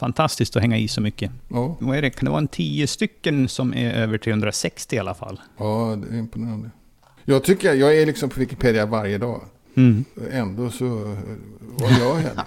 fantastiskt att hänga i så mycket. Ja. Vad är det? Kan det vara en 10 stycken som är över 360 i alla fall? Ja, det är imponerande. Jag tycker jag är liksom på Wikipedia varje dag. Mm. Ändå så, vad gör jag?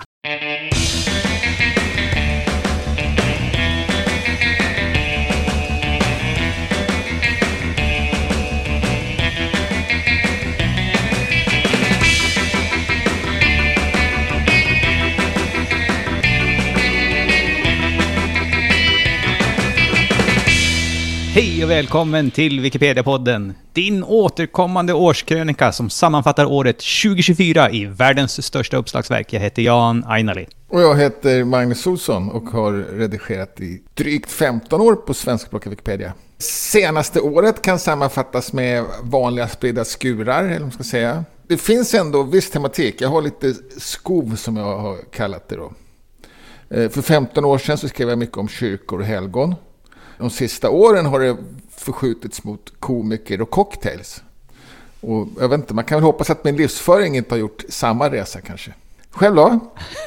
Hej och välkommen till Wikipedia-podden. Din återkommande årskrönika som sammanfattar året 2024 i världens största uppslagsverk. Jag heter Jan Ainali. Och jag heter Magnus Olsson och har redigerat i drygt 15 år på svenskspråkiga Wikipedia. Senaste året kan sammanfattas med vanliga spridda skurar, eller vad man ska säga. Det finns ändå viss tematik. Jag har lite skov som jag har kallat det då. För 15 år sedan så skrev jag mycket om kyrkor och helgon. De sista åren har det förskjutits mot komiker och cocktails. Och jag vet inte, man kan väl hoppas att min livsföring inte har gjort samma resa kanske. Själv då?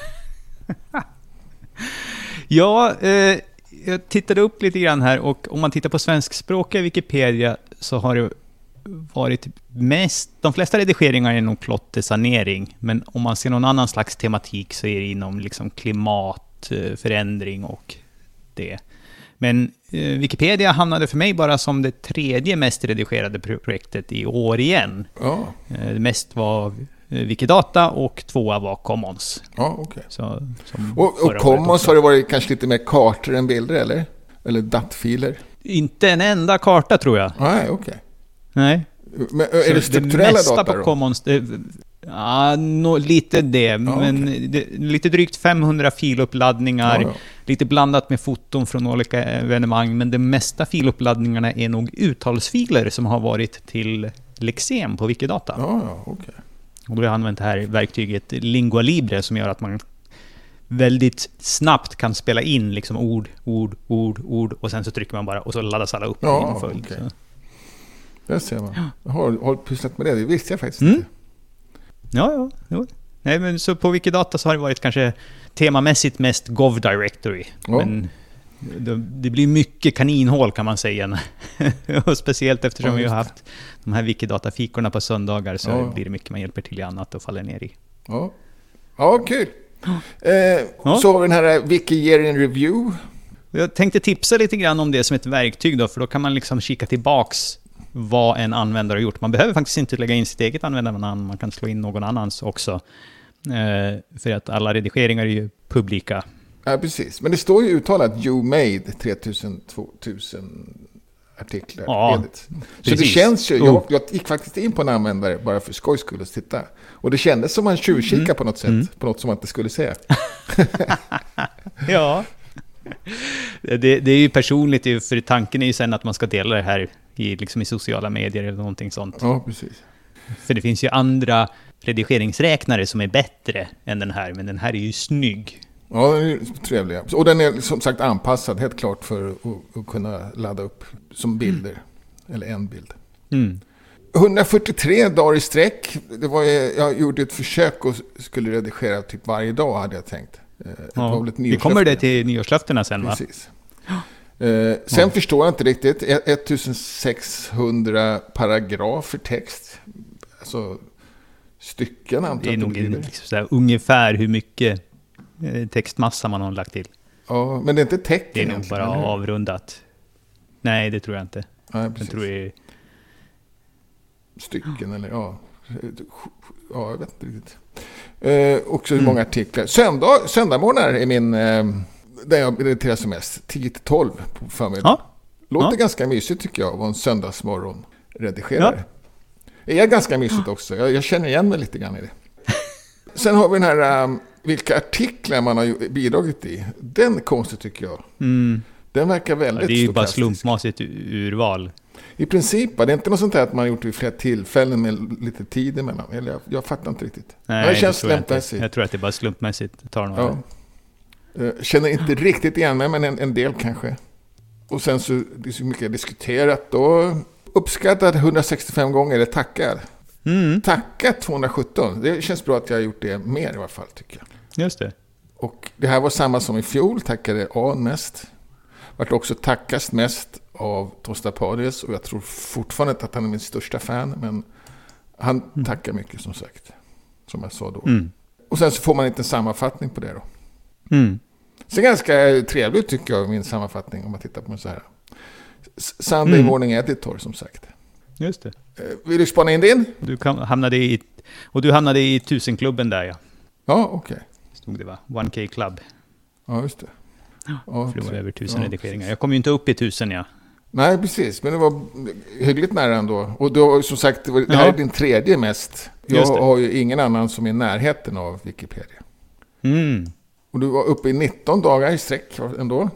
Ja, jag tittade upp lite grann här och om man tittar på svenskspråkiga Wikipedia så har det varit mest, de flesta redigeringar är nog klottersanering, men om man ser någon annan slags tematik så är det inom liksom klimatförändring och det. Men Wikipedia hamnade för mig bara som det tredje mest redigerade projektet i år igen. Ja. Det mest var Wikidata och tvåa var Commons. Ja, okej. Och Commons har det varit kanske lite mer kartor än bilder, eller? Eller DAT-filer? Inte en enda karta, tror jag. Nej, okej. Nej. Men är det strukturella mesta data på då? Commons, ja, lite det. Ja, men lite drygt 500 filuppladdningar. Ja. Lite blandat med foton från olika evenemang. Men de mesta filuppladdningarna är nog uttalsfiler som har varit till Lexem på Wikidata. Ja, okej. Och då har jag använt det här verktyget Lingua Libre som gör att man väldigt snabbt kan spela in liksom ord och sen så trycker man bara och så laddas alla upp i en följd. Okay. Så. Det ser man. Jag har pysslat med det visste jag faktiskt inte. Ja. Nej, men så på Wikidata så har det varit kanske temamässigt mest Gov Directory. Ja. Men det blir mycket kaninhål kan man säga. Och speciellt eftersom vi har haft de här Wikidata-fikorna på söndagar så blir det mycket man hjälper till i annat och faller ner i. Ja, kul. Så har vi den här Wiki Year in Review. Jag tänkte tipsa lite grann om det som ett verktyg då, för då kan man liksom kika tillbaks vad en användare har gjort. Man behöver faktiskt inte lägga in sitt eget användarnamn, man kan slå in någon annans också. För att alla redigeringar är ju publika. Ja, precis. Men det står ju uttalat you made 3000-2000 artiklar. Ja, så det känns ju, jag gick faktiskt in på en användare bara för skojs skull att titta. Och det kändes som man tjuvkikar på något sätt. På något som man inte skulle säga. Ja. Det är ju personligt, för tanken är ju sen att man ska dela det här i sociala medier eller någonting sånt. Ja, precis. För det finns ju andra redigeringsräknare som är bättre än den här, men den här är ju snygg. Ja, den är trevlig. Och den är som sagt anpassad helt klart för att kunna ladda upp som bilder. Eller en bild. 143 dagar i sträck. Jag gjorde ett försök och skulle redigera typ varje dag hade jag tänkt. Vi kommer det till nyårslöftena sen, va? Precis. Sen förstår jag inte riktigt. 1600 paragrafer text. Alltså stycken antar det är nog ungefär hur mycket textmassa man har lagt till. Ja, men det är inte tecken. Det är nog bara avrundat. Nej, det tror jag inte. Nej, jag tror det är stycken eller ja, jag vet inte riktigt. Också många artiklar. Söndagmorgnar är min där jag irriterar som mest. 10-12 på förmiddagen. Låter ganska mysigt tycker jag. Var en söndagsmorgon redigerare. Det är ganska mysigt också. Jag känner igen mig lite grann i det. Sen har vi den här vilka artiklar man har bidragit i. Den är konstig tycker jag. Den verkar väldigt det är ju bara slumpmässigt urval. I princip, det är inte något sånt här att man har gjort vid flera tillfällen med lite tid emellan. Eller jag fattar inte riktigt. Nej, det känns slumpmässigt. Jag tror att det är bara slumpmässigt tar några. Känner inte riktigt igen mig, men en del kanske. Och sen så det är så mycket diskuterat och uppskattat 165 gånger, eller tackar. Tackat 217. Det känns bra att jag har gjort det mer i alla fall tycker jag. Just det. Och det här var samma som i fjol, tackade Ahn mest. Vart också tackast mest av Tostapadius, och jag tror fortfarande att han är min största fan, men han tackar mycket som sagt, som jag sa då. Och sen så får man inte en sammanfattning på det då. Så ganska trevligt tycker jag min sammanfattning om man tittar på en så här Sunday Morning Editor som sagt. Just det. Vill du spana in din? Du hamnade i 1000-klubben där, ja. Ja, okej. Stod det, va? 1K Club. Ja, just det. Ja, för det var över 1000 redigeringar. Jag kom ju inte upp i 1000, ja. Nej, precis. Men det var hyggligt nära ändå. Och då, som sagt, det här är din tredje mest. Jag har ju ingen annan som är i närheten av Wikipedia. Och du var uppe i 19 dagar i sträck ändå.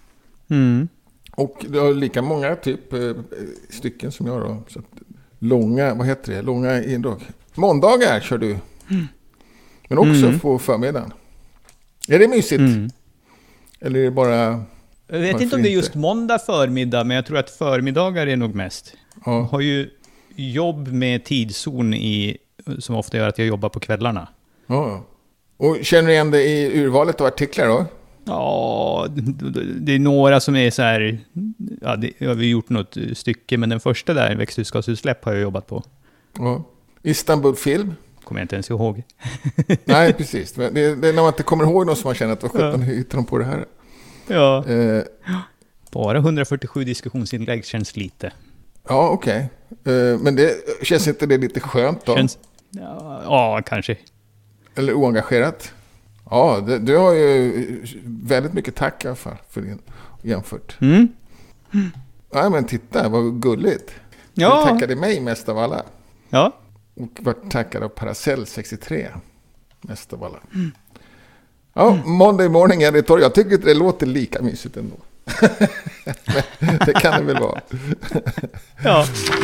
Och du har lika många stycken som jag då. Så långa, vad heter det? Långa indrag. Måndagar kör du. Men också på förmiddagen. Är det mysigt? Eller är det bara... Jag vet inte om det är just måndag förmiddag, men jag tror att förmiddagar är nog mest. Jag har ju jobb med tidszon som ofta gör att jag jobbar på kvällarna. Ja. Och känner du igen det i urvalet av artiklar då? Ja, det är några som är så här... Ja, jag har gjort något stycke, men den första där, växthusgasutsläpp, har jag jobbat på. Ja. Istanbul Film? Kommer jag inte ens ihåg. Nej, precis. Det är när man inte kommer ihåg någon som man känner att vad sjutton hittar de på det här? Ja. Bara 147 diskussionsinlägg känns lite. Ja, okej. Men det känns inte det lite skönt då? Ja, kanske. Eller oengagerat? Ja, du har ju väldigt mycket tack i alla fall för din jämfört. Ja, men titta, vad gulligt. Ja. Du tackade mig mest av alla. Ja. Och var tackad av Paracel 63 mest av alla. Ja, Monday Morning Editor. Jag tycker inte det låter lika mysigt ändå. Men det kan det väl vara. Ja.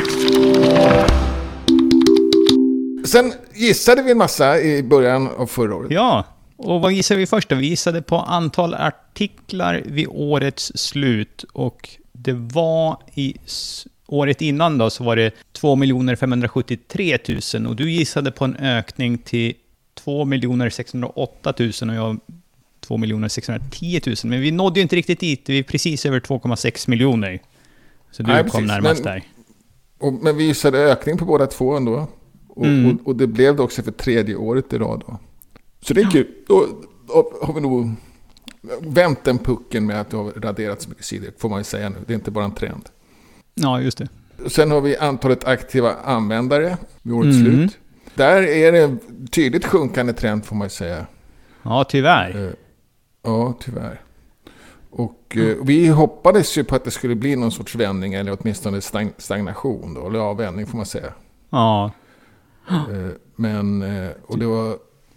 Sen gissade vi en massa i början av förra året. Ja, och vad gissade vi först? Vi gissade på antal artiklar vid årets slut. Och det var året innan då, så var det 2 573 000. Och du gissade på en ökning till 2 608 000 och jag 2 610 000. Men vi nådde ju inte riktigt dit. Vi är precis över 2,6 miljoner. Så du kom närmast där. Men vi gissade ökning på båda två ändå. Och det blev det också för tredje året i rad då. Så det är kul. Då har vi nog vänt den pucken med att det har raderats så mycket sidor, får man ju säga nu. Det är inte bara en trend. Ja, just det. Sen har vi antalet aktiva användare vid årets slut. Där är det en tydligt sjunkande trend, får man ju säga. Ja, tyvärr. Ja, tyvärr. Och vi hoppades ju på att det skulle bli någon sorts vändning, eller åtminstone stagnation då, eller avvändning får man säga. Ja. Men, och det var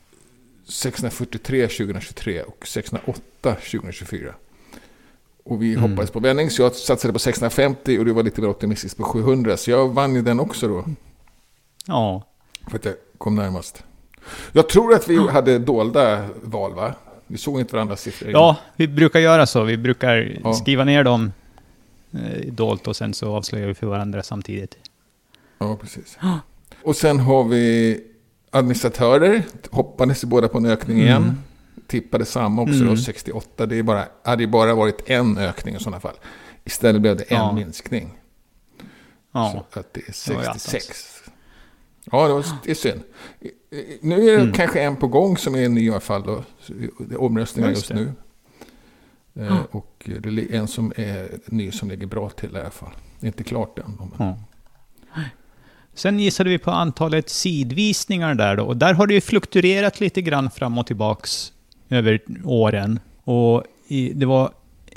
643 2023 och 608 2024. Och vi hoppades på vändning, så jag satsade på 650 och det var lite mer optimistiskt på 700. Så jag vann ju den också då. Ja. För att jag kom närmast. Jag tror att vi hade dolda val, va? Vi såg inte varandras siffror. Ja, vi brukar göra så. Vi brukar skriva ner dem dolt och sen så avslöjar vi för varandra samtidigt. Ja, precis. Och sen har vi administratörer. Hoppades båda på en ökning igen. Tippade samma också då, 68. Det hade bara varit en ökning i sådana fall. Istället blev det en minskning. Ja. Så att det är 66. Ja, det är synd. Nu är det kanske en på gång som är ny i alla fall då. Det är omröstningar just nu. Och det är en som är ny som ligger bra till i alla fall. Det är inte klart än. Men... Sen gissade vi på antalet sidvisningar där då. Och där har det ju fluktuerat lite grann fram och tillbaks över åren. Och det var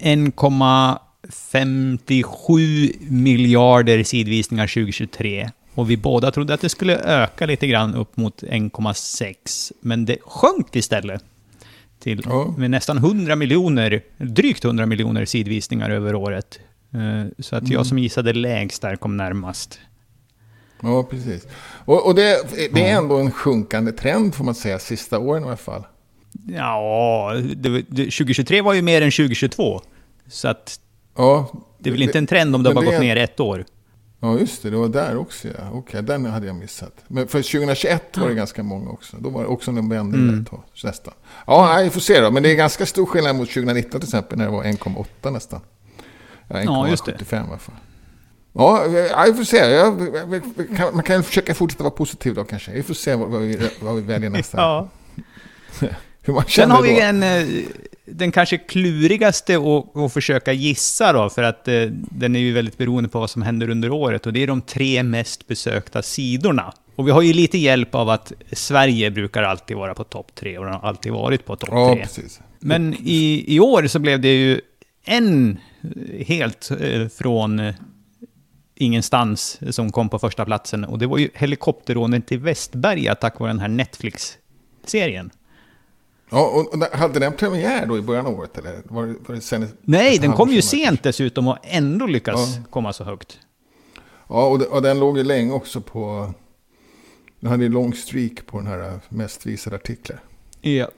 1,57 miljarder sidvisningar 2023. Och vi båda trodde att det skulle öka lite grann upp mot 1,6. Men det sjönk istället till med nästan 100 miljoner, drygt 100 miljoner sidvisningar över året. Så att jag som gissade lägst där kom närmast. Ja, precis. Och det är ändå en sjunkande trend får man säga, sista åren i alla fall. Ja, 2023 var ju mer än 2022. Så att det är väl inte en trend om det har bara gått ner ett år. Ja, just det var där också. Ja. Okej, den hade jag missat. Men för 2021 var det ganska många också. Då var det också en vände nästan. Ja, vi får se då. Men det är ganska stor skillnad mot 2019 till exempel när det var 1,8 nästan. Ja, 1,75 i alla fall. Ja, vi får se. Man kan försöka fortsätta vara positiv då kanske. Vi får se vad vi väljer nästa. Ja. Hur man Sen har då. vi den kanske klurigaste att försöka gissa då, för att den är ju väldigt beroende på vad som händer under året, och det är de 3 mest besökta sidorna. Och vi har ju lite hjälp av att Sverige brukar alltid vara på topp 3 och har alltid varit på topp 3. Ja, precis. Men i år så blev det ju en helt från ingenstans som kom på första platsen, och det var ju helikopterrånen till Västberga tack vare den här Netflix-serien. Ja, och hade den premiär då i början av året? Eller var det sen Nej, den kom ju sent dessutom och ändå lyckas komma så högt. Ja, och den låg ju länge också på... Den hade ju lång streak på den här mest visade artiklar. Ja.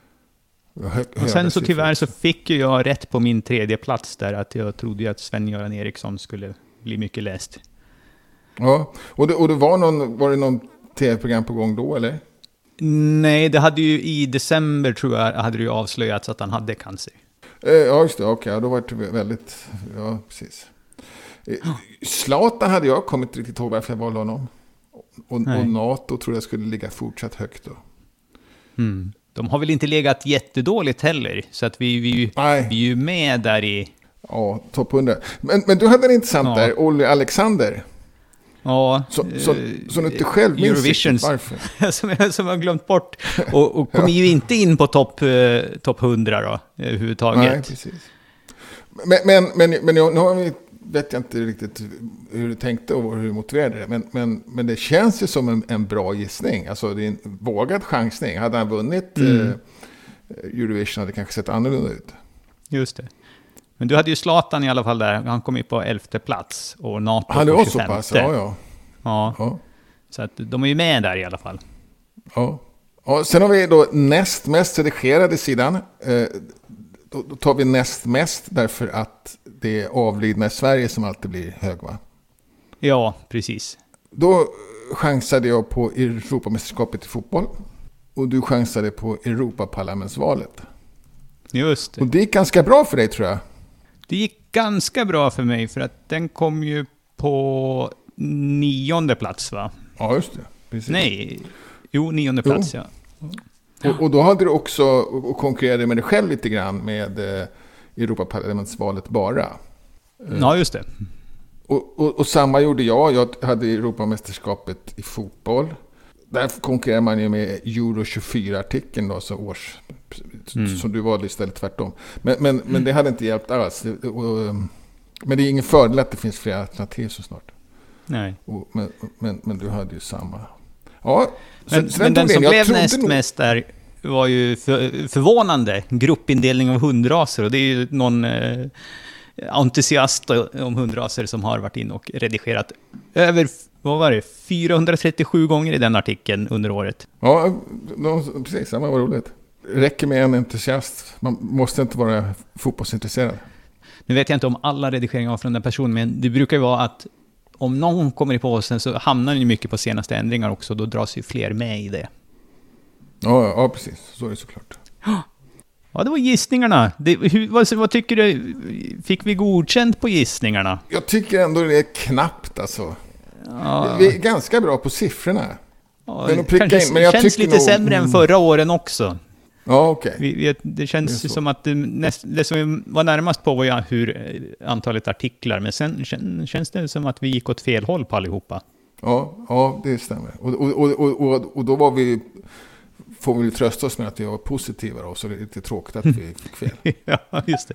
Och sen så tyvärr så fick ju jag rätt på min 3:e plats där, att jag trodde ju att Sven-Göran Eriksson skulle bli mycket läst. Ja, och det var det någon tv-program på gång då, eller? Nej, det hade ju i december tror jag hade det ju avslöjats att han hade cancer. Ja, just det. Okej, då var det väldigt... Ja, precis. Zlatan hade jag kommit riktigt ihåg varför jag valde honom. Och NATO tror jag skulle ligga fortsatt högt då. De har väl inte legat jättedåligt heller, så att vi är ju med där i... Ja, topp 100. Men du hade en intressant där, Olle Alexander. Ja, så du inte själv minns Eurovision varför. som jag glömt bort. Och kommer ju inte in på topp 100 då, överhuvudtaget. Nej, precis. Men nu vet jag inte riktigt hur du tänkte och hur du motiverade det. Men det känns ju som en bra gissning. Alltså det är en vågad chansning. Hade han vunnit Eurovision hade det kanske sett annorlunda ut. Just det. Men du hade ju Zlatan i alla fall där. Han kom ju på 11:e plats och NATO han på 25:e. Så pass, ja. Så att de är ju med där i alla fall. Ja. Sen har vi då näst mest redigerade sidan. Då tar vi näst mest därför att det är avlidna i Sverige som alltid blir hög, va? Ja, precis. Då chansade jag på Europamästerskapet i fotboll. Och du chansade på Europaparlamentsvalet. Just det. Och det gick ganska bra för dig, tror jag. Det gick ganska bra för mig, för att den kom ju på 9:e plats, va? Ja, just det. Precis. Nej, 9:e plats, ja. Och då hade du också och konkurrerade med dig själv lite grann med Europaparlamentsvalet bara. Ja, just det. Och samma gjorde jag. Jag hade Europamästerskapet i fotboll. Där konkurrerar man ju med Euro 24-artikeln då, så som du valde istället tvärtom. Men det hade inte hjälpt alls. Men det är ingen fördel att det finns fler alternativ så snart. Nej. Men du hade ju samma. Ja, men den som blev näst mest där var ju förvånande. Gruppindelning av hundraser. Och det är ju någon entusiast om hundraser som har varit in och redigerat över, 437 gånger i den artikeln under året. Ja, precis. Det var roligt. Det räcker med en entusiast. Man måste inte vara fotbollsintresserad. Nu vet jag inte om alla redigeringar från den personen, men det brukar ju vara att om någon kommer i påsen så hamnar ni mycket på senaste ändringar också. Då dras ju fler med i det. Ja, precis. Så är det såklart. Ja, det var gissningarna. Vad tycker du? Fick vi godkänt på gissningarna? Jag tycker ändå det är knappt alltså. Ja. Vi är ganska bra på siffrorna. Ja, men jag känns lite sämre än förra åren också. Ja, okej. Det känns som att det som var närmast på var ju hur antalet artiklar, men sen känns det som att vi gick åt fel håll på allihopa. Ja, det stämmer. Och då får vi trösta oss med att vi var positiva då, så det är lite tråkigt att vi fick fel. Ja, just det.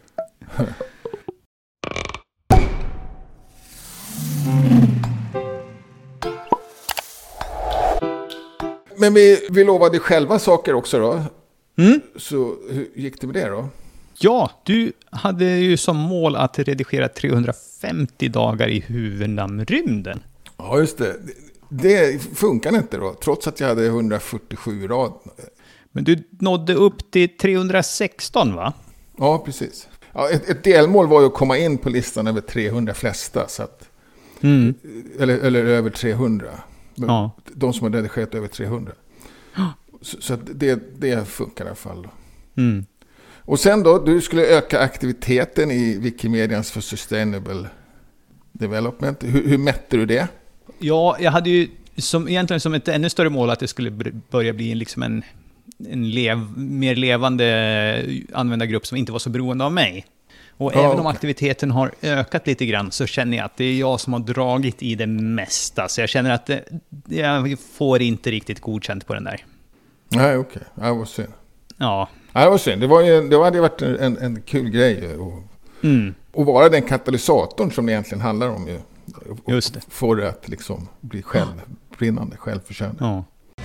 Men vi lovade själva saker också då. Så hur gick det med det då? Ja, du hade ju som mål att redigera 350 dagar i huvudnamnrymden. Ja, just det. Det funkar inte då, trots att jag hade 147 rad. Men du nådde upp till 316, va? Ja, precis. Ja, ett delmål var ju att komma in på listan över 300 flesta. Så att Eller över 300. Ja. De som har redigerat över 300. Så att det funkar i alla fall. Mm. Och sen då, du skulle öka aktiviteten i Wikimedians för Sustainable Development. Hur mätte du det? Ja, jag hade ju egentligen som ett ännu större mål att det skulle börja bli liksom en mer levande användargrupp som inte var så beroende av mig. Och även om aktiviteten har ökat lite grann så känner jag att det är jag som har dragit i det mesta. Så jag känner att jag får inte riktigt godkänt på den där. Nej, okej. Det var synd. Ja. Det var synd. Det hade varit en kul grej och vara den katalysatorn som det egentligen handlar om. Just det. Få det att liksom bli självbrinnande, självförsörjande. Ja.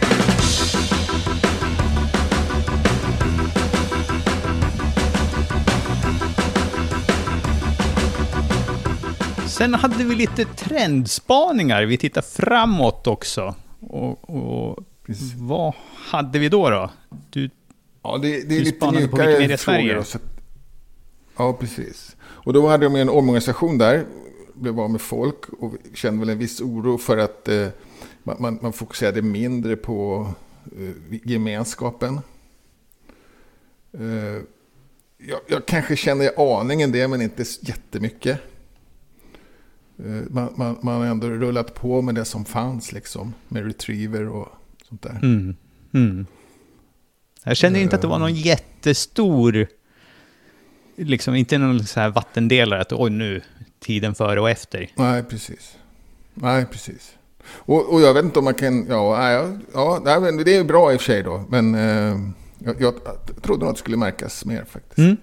Sen hade vi lite trendspaningar. Vi tittar framåt också. Och vad hade vi då? Ja, det är lite mjukare frågor. Ja, precis. Och då hade de en omorganisation där. Blev av med folk och kände väl en viss oro för att man fokuserade mindre på gemenskapen. Jag kanske känner aningen det, men inte jättemycket. Man har ändå rullat på med det som fanns liksom, med retriever och sånt där. Jag känner inte att det var någon jättestor, liksom inte någon så här vattendelare att nu tiden före och efter. Nej, precis. Och jag vet inte om man kan, det är bra i och för sig då, men jag trodde nog att det skulle märkas mer faktiskt.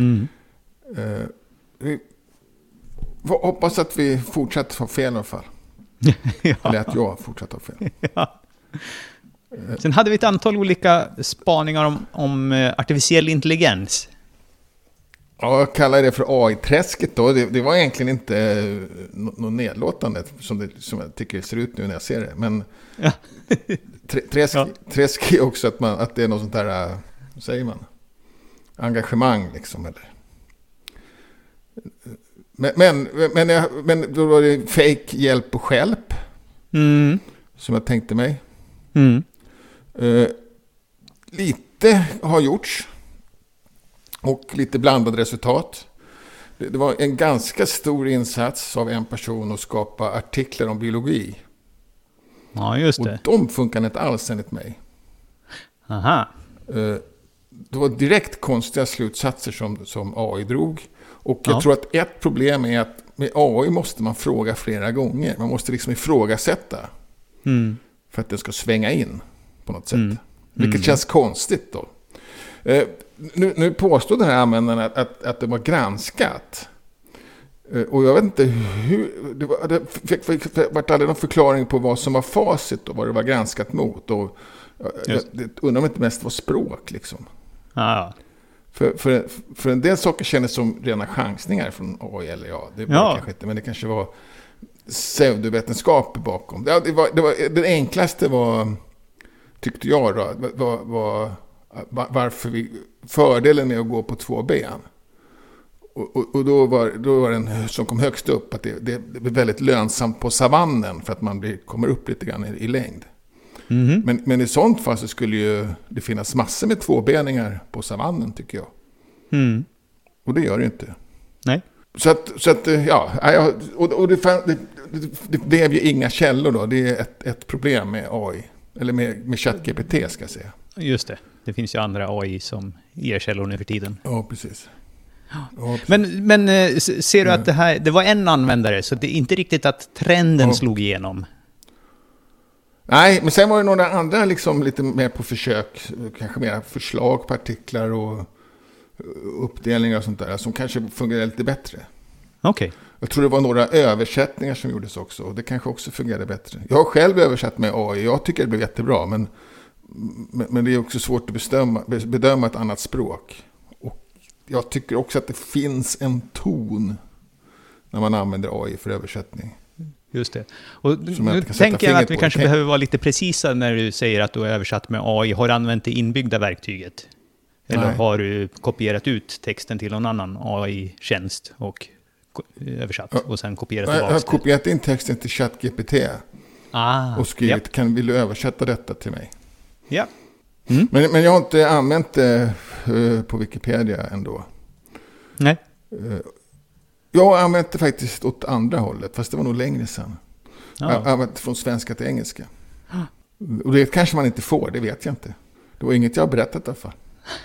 Hoppas att vi fortsätter ha fel i alla fall. Ja. Eller att jag fortsätter ha fel. Ja. Sen hade vi ett antal olika spaningar om artificiell intelligens. Ja, jag kallar det för AI-träsket då. Det var egentligen inte något nedlåtande som jag tycker det ser ut nu när jag ser det. Men ja. Träsk är också att det är något sånt där, vad säger man? Engagemang liksom. Eller. Men då var det fake hjälp och hjälp. Som jag tänkte mig. Lite har gjorts. Och lite blandade resultat. Det var en ganska stor insats av en person att skapa artiklar om biologi. Ja, just det. Och de funkar inte alls enligt mig. Aha. Det var direkt konstiga slutsatser som AI drog. Och jag tror att ett problem är att med AI måste man fråga flera gånger. Man måste liksom ifrågasätta. För att det ska svänga in på något sätt. Vilket känns konstigt då. Nu påstod den här användaren att det var granskat. Och jag vet inte hur... Det var aldrig någon förklaring på vad som var facit och vad det var granskat mot. Och jag undrar om det inte mest var språk liksom. Ja. För en del saker kändes som rena chansningar från AI eller det var kanske inte, men det kanske var pseudovetenskap bakom. Det var den enklaste var, tyckte jag då, var varför fördelen med att gå på 2 ben. Och då var den som kom högst upp att det är väldigt lönsamt på savannen för att man kommer upp lite grann i längd. Men i sånt fall så skulle ju det finnas massor med 2-beningar på savannen tycker jag. Och det gör det inte. Nej. Så att det blev ju inga källor då. Det är ett problem med AI. Eller med ChatGPT ska jag säga. Just det. Det finns ju andra AI som ger källor nu för tiden. Ja, precis. Men ser du att det var en användare så det är inte riktigt att trenden slog igenom? Nej, men sen var det några andra liksom lite mer på försök, kanske mer förslag på artiklar och uppdelningar och sånt där som kanske fungerar lite bättre. Okej. Jag tror det var några översättningar som gjordes också och det kanske också fungerade bättre. Jag har själv översatt med AI, jag tycker det blev jättebra men det är också svårt att bedöma ett annat språk. Och jag tycker också att det finns en ton när man använder AI för översättning. Just det. Och nu tänker jag att vi kanske behöver vara lite precisa när du säger att du har översatt med AI. Har du använt det inbyggda verktyget? Eller har du kopierat ut texten till någon annan AI-tjänst och översatt och sen kopierat Jag tillbaka. har kopierat in texten till ChatGPT och skrivit, vill du översätta detta till mig? Ja. Men jag har inte använt det på Wikipedia ändå. Nej. Jag har använt det faktiskt åt andra hållet, fast det var nog längre sedan. Ja. Jag har använt det från svenska till engelska. Och det kanske man inte får, det vet jag inte. Det var inget jag har berättat i alla fall.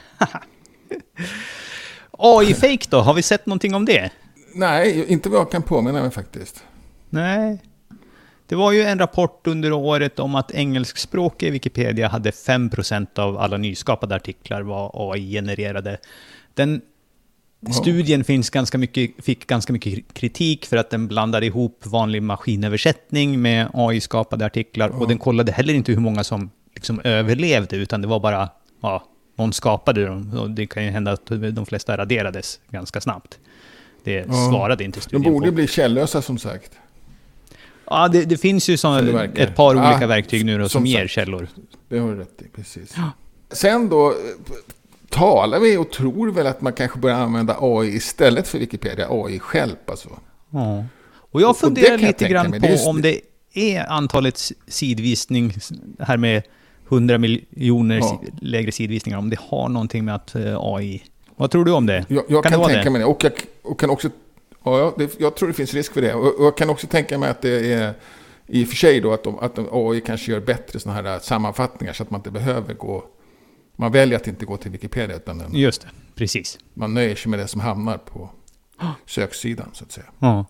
AI-fake då? Har vi sett någonting om det? Nej, inte vad jag kan påminna mig faktiskt. Nej. Det var ju en rapport under året om att engelskspråkiga Wikipedia hade 5% av alla nyskapade artiklar var AI-genererade. Den studien fick ganska mycket kritik för att den blandade ihop vanlig maskinöversättning med AI-skapade artiklar. Och den kollade heller inte hur många som liksom överlevde, utan det var bara någon skapade dem. Och det kan ju hända att de flesta raderades ganska snabbt. Det svarade inte studien på. De borde bli källösa som sagt. Ja, det finns ju ett par olika verktyg nu då, som ger källor. Det har du rätt i, precis. Ja. Sen då talar vi och tror väl att man kanske börjar använda AI istället för Wikipedia. AI själv alltså. Ja. Och jag funderar lite grann på om det är antalet sidvisning här med 100 miljoner lägre sidvisningar. Om det har någonting med att AI... Vad tror du om det? Jag kan tänka mig det. Och kan också... jag tror det finns risk för det. Och jag kan också tänka mig att det är i och för sig då att AI kanske gör bättre såna här sammanfattningar så att man inte behöver gå... Man väljer att inte gå till Wikipedia utan just det, precis. Man nöjer sig med det som hamnar på söksidan så att säga.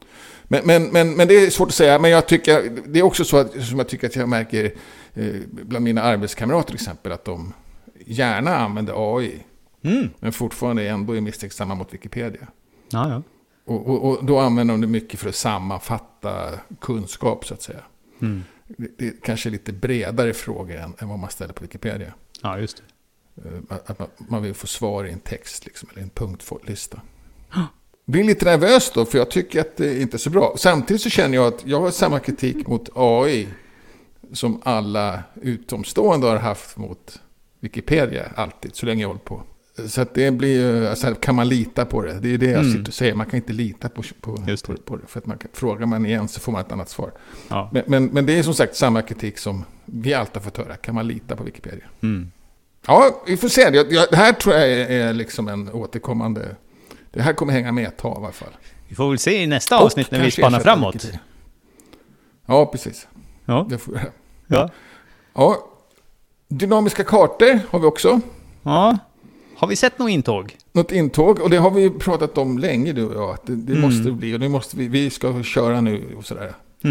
Men det är svårt att säga. Men jag tycker, det är också så att som jag tycker att jag märker bland mina arbetskamrater till exempel att de gärna använder AI. Men fortfarande ändå är misstänksamma mot Wikipedia. Ja. Och då använder de det mycket för att sammanfatta kunskap så att säga. Det är kanske lite bredare frågor än vad man ställer på Wikipedia. Ja, just det. Att man vill få svar i en text liksom, eller en punktlista. Blir lite nervös då, för jag tycker att det inte är så bra. Samtidigt så känner jag att jag har samma kritik mot AI som alla utomstående har haft mot Wikipedia alltid, så länge jag håller på. Så att det blir alltså, kan man lita på det? Det är det jag sitter och säger. Man kan inte lita på det. För att frågar man igen så får man ett annat svar. Ja. Men det är som sagt samma kritik som vi alltid har fått höra. Kan man lita på Wikipedia? Ja, vi får se. Det här tror jag är liksom en återkommande... Det här kommer hänga med ett tag i alla fall. Vi får väl se i nästa avsnitt när vi spanar framåt. Ja, precis. Ja. Det får vi. Ja. Dynamiska kartor har vi också. Ja. Har vi sett något intåg? Något intåg, och det har vi pratat om länge du och jag. Att det måste det bli, och det måste vi ska köra nu och sådär.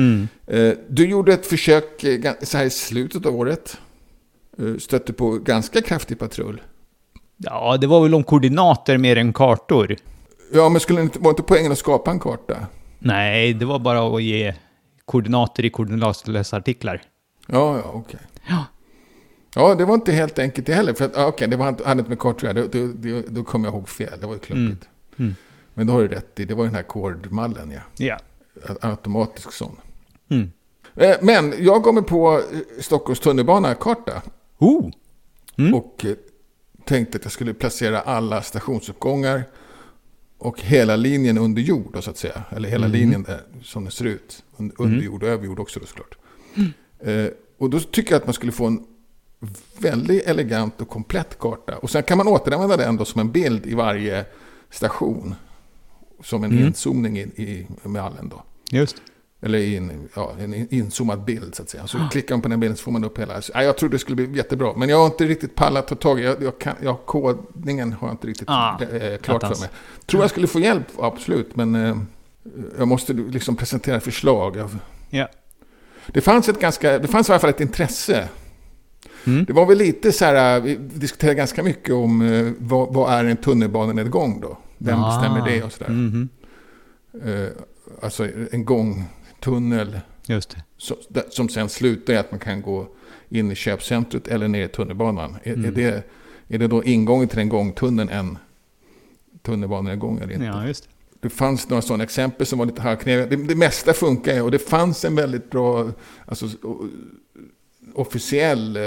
Du gjorde ett försök så här i slutet av året. Stötte på ganska kraftig patrull. Ja, det var väl om koordinater mer än kartor. Ja, men var inte poängen att skapa en karta? Nej, det var bara att ge koordinater i koordinatlösa artiklar. Ja, okej. Ja, det var inte helt enkelt heller. För att, det var hade inte med kartor. Då kom jag ihåg fel. Det var ju klumpigt. Men då har du rätt i. Det var den här koordmallen, ja. Automatisk sån. Men jag går med på Stockholms tunnelbana-karta. Och tänkte att jag skulle placera alla stationsuppgångar och hela linjen under jord, så att säga. Eller hela linjen där, som den ser ut. Under jord och över jord också då, såklart. Och då tycker jag att man skulle få en väldigt elegant och komplett karta. Och sen kan man återanvända den då som en bild i varje station. Som en inzoomning i mallen då. Just. Eller en inzoomad bild så att säga. Så klickar man på den bilden så får man upp hela. Jag tror det skulle bli jättebra. Men jag har inte riktigt pallat ta tag i. Kodningen har jag inte riktigt klart för mig. Tror jag skulle få hjälp, absolut. Men jag måste liksom presentera förslag. Ja. Det fanns i alla fall ett intresse. Det var väl lite så här, vi diskuterade ganska mycket om vad är en tunnelbanenedgång då? Vem bestämmer det och sådär. Alltså en gångtunnel. Just det. Som sen slutar i att man kan gå in i köpcentret eller ner i tunnelbanan. Är det då ingången till den gångtunneln en tunnelbanenedgång eller inte? Ja, just det. Det fanns några sådana exempel som var lite halvkneviga. Det mesta funkar och det fanns en väldigt bra officiell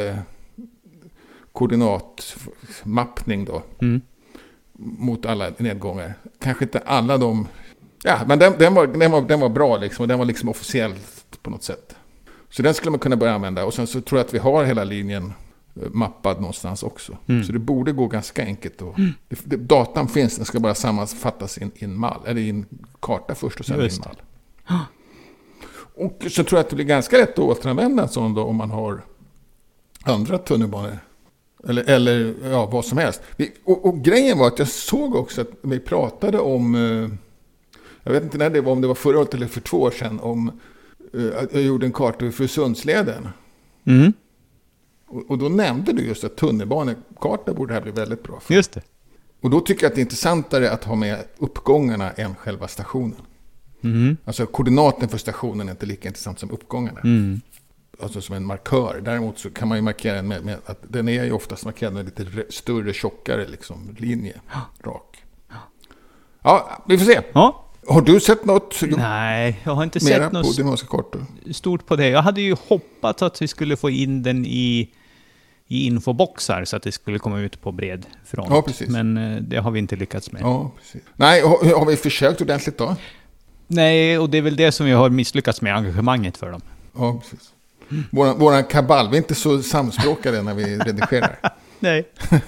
koordinatmappning då. Mot alla nedgångar. Kanske inte alla de Ja, men den var bra liksom, och den var liksom officiellt på något sätt. Så den skulle man kunna börja använda. Och sen så tror jag att vi har hela linjen mappad någonstans också. Så det borde gå ganska enkelt. Datan finns, den ska bara sammanfattas i en mall. Eller i en karta först och sen i en mall. Och så tror jag att det blir ganska lätt att återanvända en sån då, om man har andra tunnelbanor. Eller ja, vad som helst. Och grejen var att jag såg också att vi pratade om... Jag vet inte när det var, om det var förra året eller för 2 år sedan, om att jag gjorde en karta för Sundsleden. Och då nämnde du just att tunnelbanekarta borde här bli väldigt bra för. Just det. Och då tycker jag att det är intressantare att ha med uppgångarna än själva stationen. Alltså koordinaten för stationen är inte lika intressant som uppgångarna. Alltså som en markör. Däremot så kan man ju markera den med att den är ju oftast markerad med lite större, tjockare liksom, linje. Rak. Ja, vi får se. Ja. Har du sett något? Nej, jag har inte sett något stort på det. Jag hade ju hoppats att vi skulle få in den i infoboxar så att det skulle komma ut på bred front. Ja, precis. Men det har vi inte lyckats med. Ja, precis. Nej, har vi försökt ordentligt då? Nej, och det är väl det som vi har misslyckats med, engagemanget för dem. Ja, precis. Våran kabal, vi är inte så samspråkade när vi redigerar. Nej.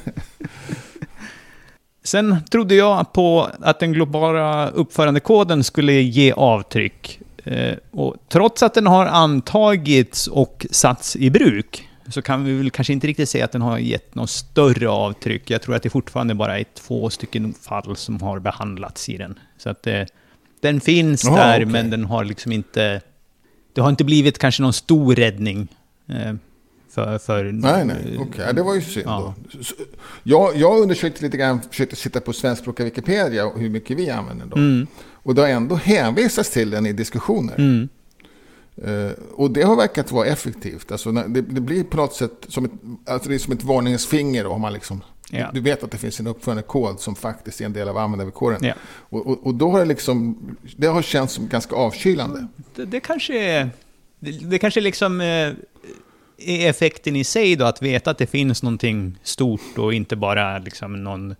Sen trodde jag på att den globala uppförandekoden skulle ge avtryck. Och trots att den har antagits och satts i bruk så kan vi väl kanske inte riktigt säga att den har gett något större avtryck. Jag tror att det fortfarande bara är 2 stycken fall som har behandlats i den. Så att den finns där, okay. Men den har liksom inte... Det har inte blivit kanske någon stor räddning för nej. Okej. Det var ju synd då. Jag undersökte lite grann, försökte sitta på svenskspråkiga Wikipedia och hur mycket vi använder då. Och det har ändå hänvisats till den i diskussioner. Och det har verkat vara effektivt. Alltså det blir på något sätt som det är som ett varningens finger då, om man liksom... Ja. Du vet att det finns en uppförandekod som faktiskt är en del av användarvillkoren. Ja. Och då har det har känts som ganska avkylande. Det kanske liksom är effekten i sig då, att veta att det finns någonting stort och inte bara liksom någon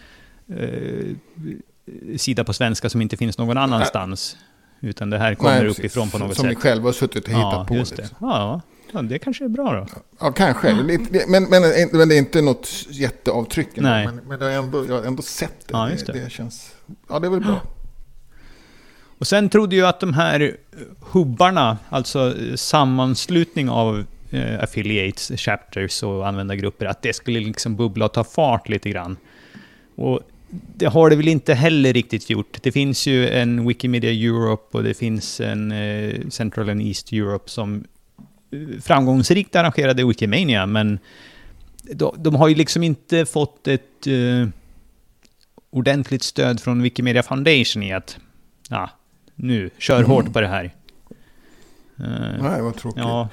sida på svenska som inte finns någon annanstans. Utan det här kommer uppifrån på något sätt. Som ni själva har suttit och hittat på. Just det. Ja, det kanske är bra då. Ja, kanske. Men det är inte något jätteavtryck. Men jag har ändå sett det. Ja, just det. Det känns... Ja, det är väl bra. Och sen trodde jag att de här hubbarna, alltså sammanslutning av affiliates, chapters och användargrupper, att det skulle liksom bubbla och ta fart lite grann. Och det har det väl inte heller riktigt gjort. Det finns ju en Wikimedia Europe och det finns en Central and East Europe som framgångsrikt arrangerade Wikimania, men de har ju liksom inte fått ett ordentligt stöd från Wikimedia Foundation i att nu, kör hårt på det här. Nej, vad tråkigt. Ja.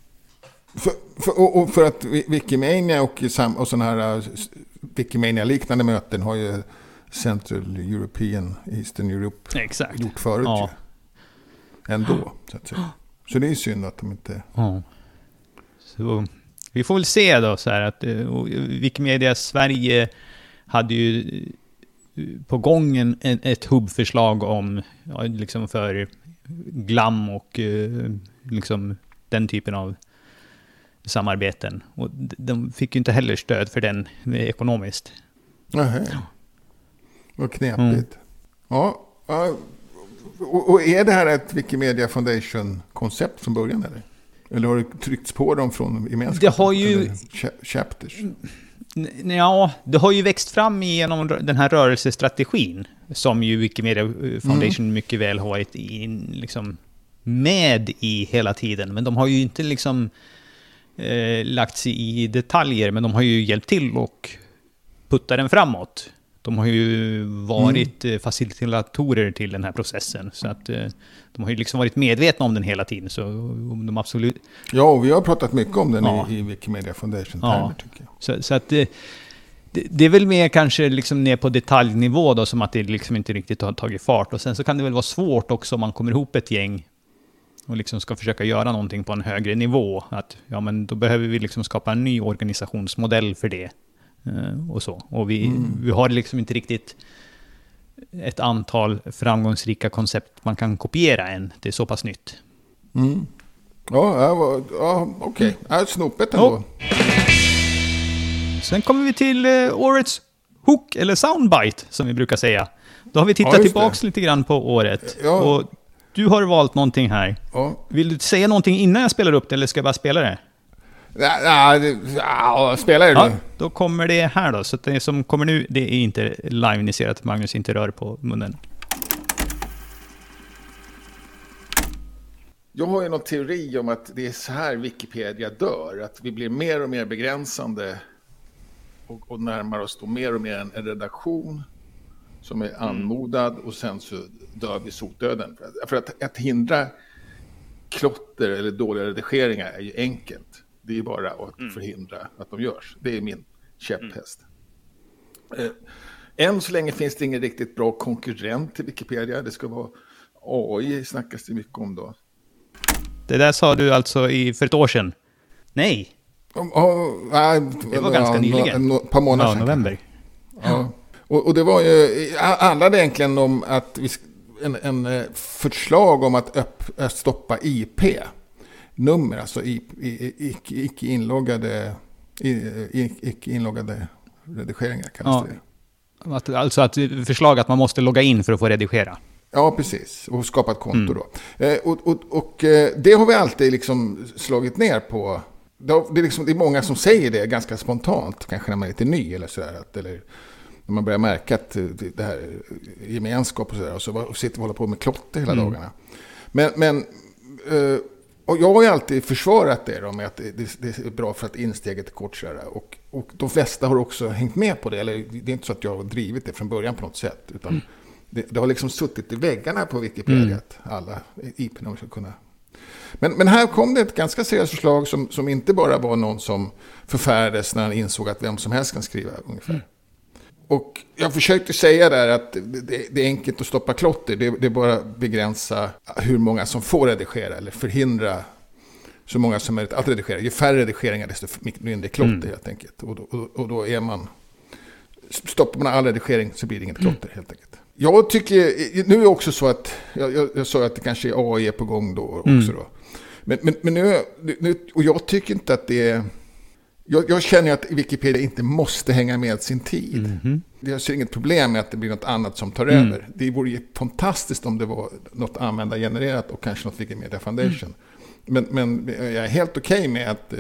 För att Wikimania och sådana här Wikimania-liknande möten har ju Central European, Eastern Europe gjort förut. Ja. Ändå, så att säga. Så det är synd att de inte... Ja. Så vi får väl se då så här att Wikimedia Sverige hade ju på gången ett hubbförslag om liksom för glam och liksom den typen av samarbeten. Och de fick ju inte heller stöd för den ekonomiskt. Nej. Vad knepigt. Ja. Och är det här ett Wikimedia Foundation-koncept från början eller? Eller har det tryckts på dem från gemenskapen? Det har ju... Chapters? Ja, det har ju växt fram genom den här rörelsestrategin som ju Wikimedia Foundation mycket väl har varit liksom med i hela tiden. Men de har ju inte liksom lagt sig i detaljer, men de har ju hjälpt till och putta den framåt. De har ju varit facilitatorer till den här processen. Så att de har ju liksom varit medvetna om den hela tiden. Så de absolut... Ja, och vi har pratat mycket om den i Wikimedia Foundation-termer, tycker jag. Så att det är väl mer kanske liksom ner på detaljnivå då, som att det liksom inte riktigt har tagit fart. Och sen så kan det väl vara svårt också om man kommer ihop ett gäng och liksom ska försöka göra någonting på en högre nivå. Att men då behöver vi liksom skapa en ny organisationsmodell för det. Och så. Och vi har liksom inte riktigt ett antal framgångsrika koncept man kan kopiera än. Det är så pass nytt. Mm. Ja, okej. Ja, snopet ändå. Sen kommer vi till årets hook eller soundbite som vi brukar säga. Då har vi tittat tillbaks lite grann på året. Ja. Och du har valt någonting här. Ja. Vill du säga någonting innan jag spelar upp det eller ska jag bara spela det? Spelar det Ja, nu? då kommer det här då. Så det som kommer nu, det är inte live-initierat. Magnus inte rör på munnen. Jag har ju någon teori om att det är så här Wikipedia dör. Att vi blir mer och mer begränsande och närmar oss då mer och mer en redaktion som är anmodad och sen så dör vi sotdöden. För att hindra klotter eller dåliga redigeringar är ju enkelt. Det är ju bara att förhindra att de görs. Det är min käpphäst. Än så länge finns det ingen riktigt bra konkurrent till Wikipedia. Det ska vara AI, snackas det mycket om då. Det där sa du alltså för ett år sedan? Nej. Det var ganska nyligen. Ett par månader sedan. November. Ja. Och det var ju, handlade egentligen om att en förslag om att stoppa IP-nummer, alltså icke inloggade redigeringar kallas det. Alltså att förslag att man måste logga in för att få redigera. Ja, precis. Och skapa ett konto då. Och det har vi alltid liksom slagit ner på. Det är många som säger det ganska spontant, kanske när man är lite ny eller sådär. Eller när man börjar märka att det här gemenskap och sådär. Och så sitter vi och håller på med klotter hela dagarna. Men och jag har ju alltid försvarat det då, med att det är bra för att insteget är kort sådär. Och de flesta har också hängt med på det. Eller det är inte så att jag har drivit det från början på något sätt. Utan det har liksom suttit i väggarna på Wikipedia att alla IP-nummer ska kunna. Men här kom det ett ganska seriöst förslag som inte bara var någon som förfärdes när han insåg att vem som helst kan skriva ungefär. Och jag försökte säga där att det är enkelt att stoppa klotter. Det är bara begränsa hur många som får redigera eller förhindra så många som möjligt att redigera. Ju färre redigeringar desto mindre klotter helt enkelt. Och då är man... Stoppar man all redigering så blir det inget klotter helt enkelt. Jag tycker... Nu är det också så att... Jag sa att det kanske är AI på gång då också då. Men nu... Och jag tycker inte att det är... Jag känner att Wikipedia inte måste hänga med sin tid. Jag ser inget problem med att det blir något annat som tar över. Det vore ju fantastiskt om det var något användargenererat och kanske något Wikimedia Foundation. Men jag är helt okej med att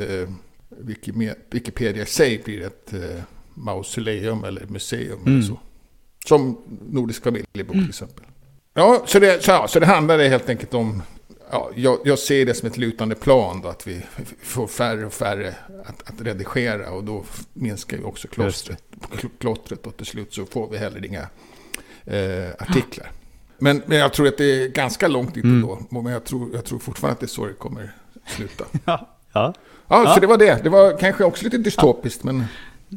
Wikipedia i sig blir ett mausoleum eller museum eller så. Som Nordisk familjebok till exempel. Ja, så det handlar helt enkelt om... Ja, jag ser det som ett lutande plan då, att vi får färre och färre att redigera och då minskar ju också klottret och till slut så får vi heller inga artiklar. Men jag tror att det är ganska långt dit då. Men jag tror fortfarande att det är så det kommer sluta. Ja. Så det var det. Det var kanske också lite dystopiskt, men...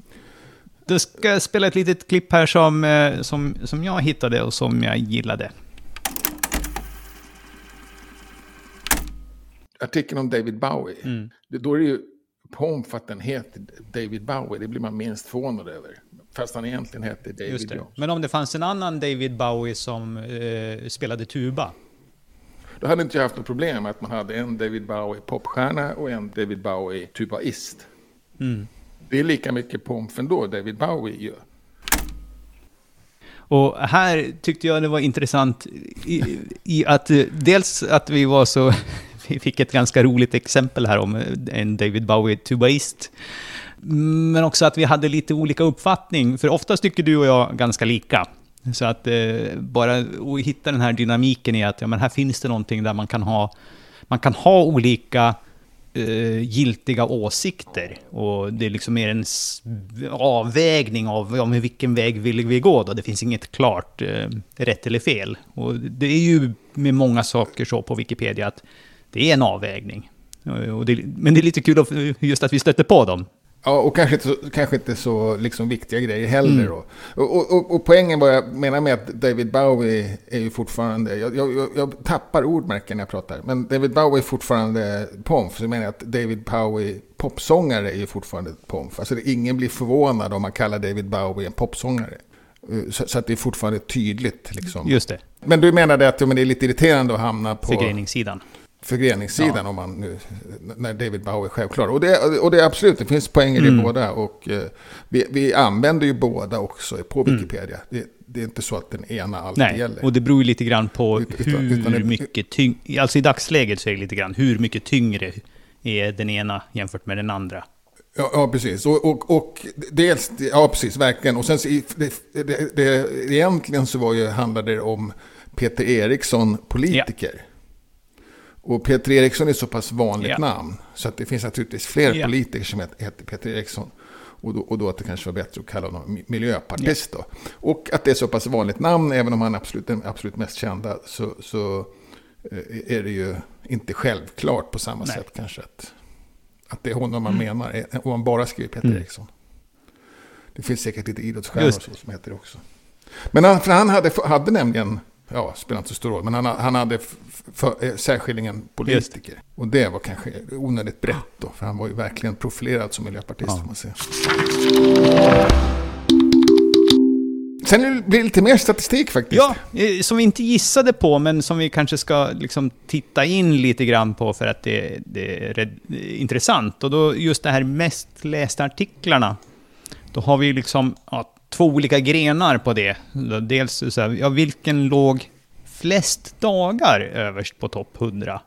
Du ska spela ett litet klipp här som jag hittade och som jag gillade. Artikeln om David Bowie. Då är det ju POMF att den heter David Bowie. Det blir man minst förvånad över. Fast han egentligen heter David Jones. Men om det fanns en annan David Bowie som spelade tuba? Då hade inte jag haft något problem med att man hade en David Bowie popstjärna och en David Bowie tubaist. Det är lika mycket POMF ändå David Bowie gör. Och här tyckte jag det var intressant i att dels att vi fick ett ganska roligt exempel här om en David Bowie tubaist. Men också att vi hade lite olika uppfattning. För oftast tycker du och jag ganska lika. Så att bara att hitta den här dynamiken i att men här finns det någonting där man kan ha olika giltiga åsikter. Och det är liksom mer en avvägning av med vilken väg vill vi gå då. Det finns inget klart rätt eller fel. Och det är ju med många saker så på Wikipedia att det är en avvägning. Men det är lite kul just att vi stöter på dem. Ja, och kanske inte så liksom viktiga grejer heller då. Och poängen vad jag menar med att David Bowie är ju fortfarande... Jag tappar ordmärken när jag pratar. Men David Bowie är fortfarande POMF. Så jag menar att David Bowie popsångare är ju fortfarande POMF. Alltså ingen blir förvånad om man kallar David Bowie en popsångare. Så att det är fortfarande tydligt. Liksom. Just det. Men du menade att det är lite irriterande att hamna på förgreningssidan. om man nu, när David Bowie är självklar. Och det är absolut, det finns poänger i båda. Och vi använder ju båda också på Wikipedia. Det är inte så att den ena alltid gäller. Och det beror ju lite grann på hur mycket tyngre... Alltså i dagsläget så är det lite grann hur mycket tyngre är den ena jämfört med den andra. Ja, precis. Och dels, ja precis, verkligen. Och sen egentligen så handlade det om Peter Eriksson, politiker. Ja. Och Peter Eriksson är så pass vanligt namn. Så att det finns naturligtvis fler politiker som heter Peter Eriksson. Och då att det kanske var bättre att kalla honom miljöpartist då. Och att det är så pass vanligt namn, även om han är den absolut mest kända, så är det ju inte självklart på samma sätt kanske att det är honom man menar. Om man bara skriver Peter Eriksson. Det finns säkert lite idrottsstjärnor som heter det också. Men för han hade nämligen, spelar inte så stor roll, men han hade särskiljningen politiker. Och det var kanske onödigt brett då, för han var ju verkligen profilerad som miljöpartist, får man säga. Sen blir det lite mer statistik faktiskt. Ja, som vi inte gissade på, men som vi kanske ska liksom titta in lite grann på för att det är intressant. Och då just det här mest lästa artiklarna, då har vi liksom två olika grenar på det. Dels så här, vilken låg flest dagar överst på topp 100?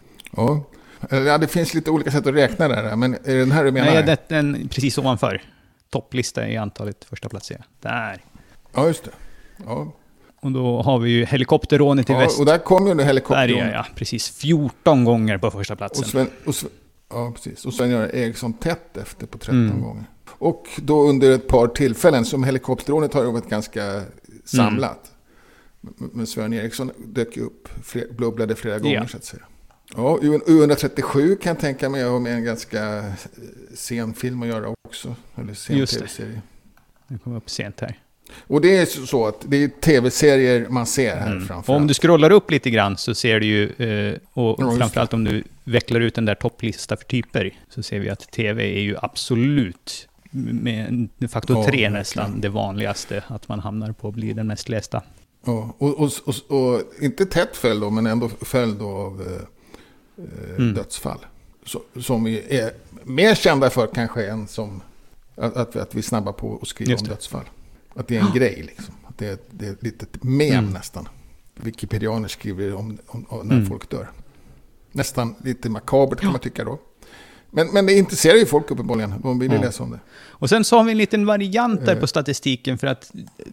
Ja, det finns lite olika sätt att räkna där, men är det den här du menar? Nej, den precis ovanför. Topplista i antalet första platser. Där. Ja, just det. Ja. Och då har vi ju helikopterrånet i väst. Och där kommer ju helikopterrånet. Ja, precis. 14 gånger på första platsen. Precis. Och sen gör Eriksson tätt efter på 13 gånger. Och då under ett par tillfällen, som helikopterrånet har ju varit ganska samlat. Men Sven Eriksson dök upp, blubblade flera gånger så att säga. Ja, U137 kan jag tänka mig om en ganska sen film att göra också. Eller sen tv-serie. Det kommer upp sent här. Och det är så att det är tv-serier man ser här framför. Om du scrollar upp lite grann så ser du ju, och framförallt om du vecklar ut den där topplista för typer, så ser vi att tv är ju absolut med faktor 3 nästan det vanligaste att man hamnar på, blir den mest lästa. Ja, och inte tätt följd då, men ändå följd av dödsfall. Som vi är mer kända för kanske än som att vi är snabba på att skriva om dödsfall. Att det är en grej liksom. Att det är ett litet mem nästan. Wikipedianer skriver om när folk dör. Nästan lite makabert kan man tycka då. Men det intresserar ju folk uppenbarligen. De vill ju läsa om det. Och sen så har vi en liten variant där på statistiken, för att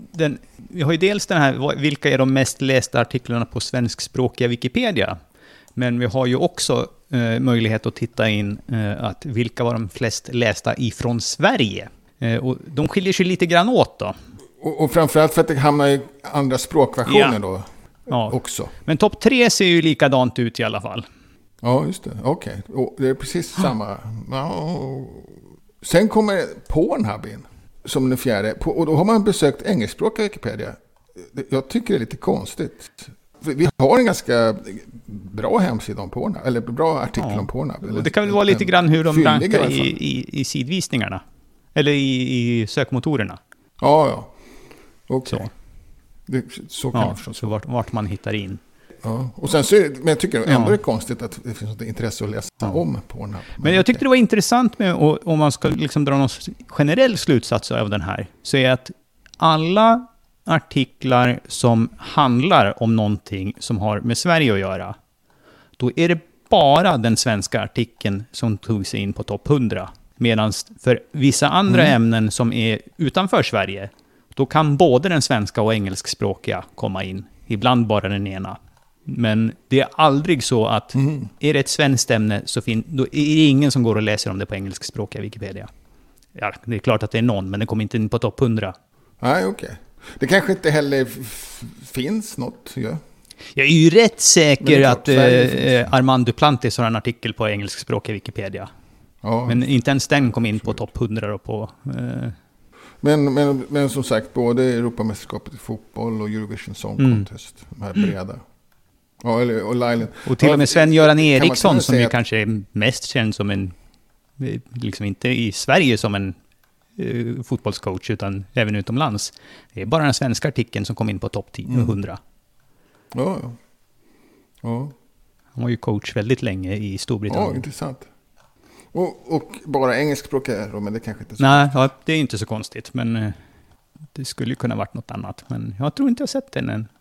vi har ju dels den här, vilka är de mest lästa artiklarna på svenskspråkiga Wikipedia. Men vi har ju också möjlighet att titta in att vilka var de flest lästa ifrån Sverige. Och de skiljer sig lite grann åt då. Och framförallt för att det hamnar i andra språkversioner då också. Men topp 3 ser ju likadant ut i alla fall. Ja, just det. Okej. Och det är precis samma. Ja. Sen kommer Pornhub in som den fjärde. Och då har man besökt engelskspråkiga Wikipedia. Jag tycker det är lite konstigt. Vi har en ganska bra hemsida om Pornhub. Eller bra artikel om Pornhub. Och det kan väl vara lite grann hur de rankar i sidvisningarna. Eller i sökmotorerna. Ja. Okej. Så kan jag förstå. Så vart man hittar in. Ja. Och sen så men jag tycker ändå det är konstigt att det finns något intresse att läsa om Pornhub. Men jag tyckte det var intressant med, om man ska liksom dra någon generell slutsats av den här, så är att alla artiklar som handlar om någonting som har med Sverige att göra, då är det bara den svenska artikeln som tog sig in på topp 100. Medan för vissa andra ämnen som är utanför Sverige, då kan både den svenska och engelskspråkiga komma in. Ibland bara den ena. Men det är aldrig så att är det ett svenskt ämne så då är det ingen som går och läser om det på engelskspråkiga Wikipedia. Ja, det är klart att det är någon, men det kommer inte in på topp 100. Nej, okej. Det kanske inte heller finns något, ja. Jag är ju rätt säker att Armand Duplantis har en artikel på engelskspråkiga Wikipedia. Ja. Men inte ens den kom in på topp 100 och på... Men som sagt, både Europamästerskapet i fotboll och Eurovision Song Contest, de här breda. Ja, och Lailen. Och till och med Sven-Göran Eriksson, som ju kanske är mest känd som en, liksom inte i Sverige som en fotbollscoach utan även utomlands. Det är bara den svenska artikeln som kom in på topp 10 100. Ja. Han var ju coach väldigt länge i Storbritannien. Ja, intressant. Och bara engelskspråkiga då, men det kanske inte så. Nej, ja, det är inte så konstigt, men det skulle ju kunna varit något annat. Men jag tror inte jag sett den än.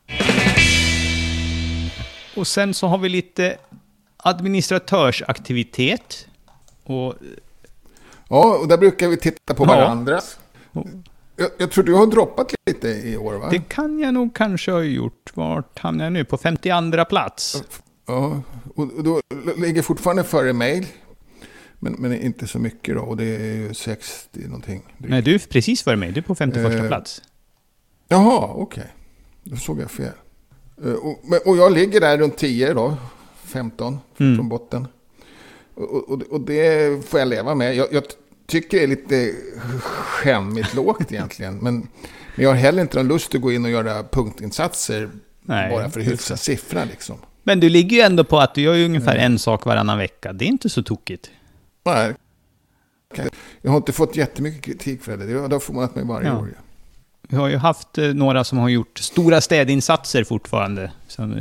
Och sen så har vi lite administratörsaktivitet. Och där brukar vi titta på varandra. Jag tror du har droppat lite i år, va? Det kan jag nog kanske ha gjort. Vart hamnar jag nu? På 52:a plats. Ja, och då ligger fortfarande före mail. Men inte så mycket då. Och det är ju 60 någonting. Nej, du är precis före mig. Du är på 51:a plats. Jaha, okej. Då såg jag fel. Och jag ligger där runt 10 då. 15 från botten. Och det får jag leva med. Jag tycker det är lite skämmigt lågt egentligen. Men jag har heller inte någon lust att gå in och göra punktinsatser. Bara för att hyfsa siffran liksom. Men du ligger ju ändå på att du gör ju ungefär en sak varannan vecka. Det är inte så tokigt. Nej. Jag har inte fått jättemycket kritik för det. Det har förvånat mig varje år. Vi har ju haft några som har gjort stora städinsatser fortfarande. Som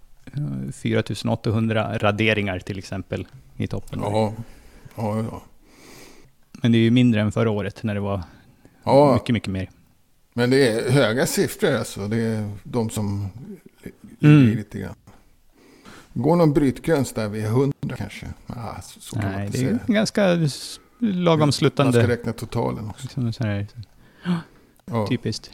4800 raderingar till exempel i toppen. Ja. Men det är ju mindre än förra året när det var mycket, mycket mer. Men det är höga siffror alltså. Det är de som ligger lite grann. Går någon brytgräns där vid 100 kanske? Så kan Nej, man det säga. är ganska lagom sluttande. Man ska räkna totalen också. Typiskt.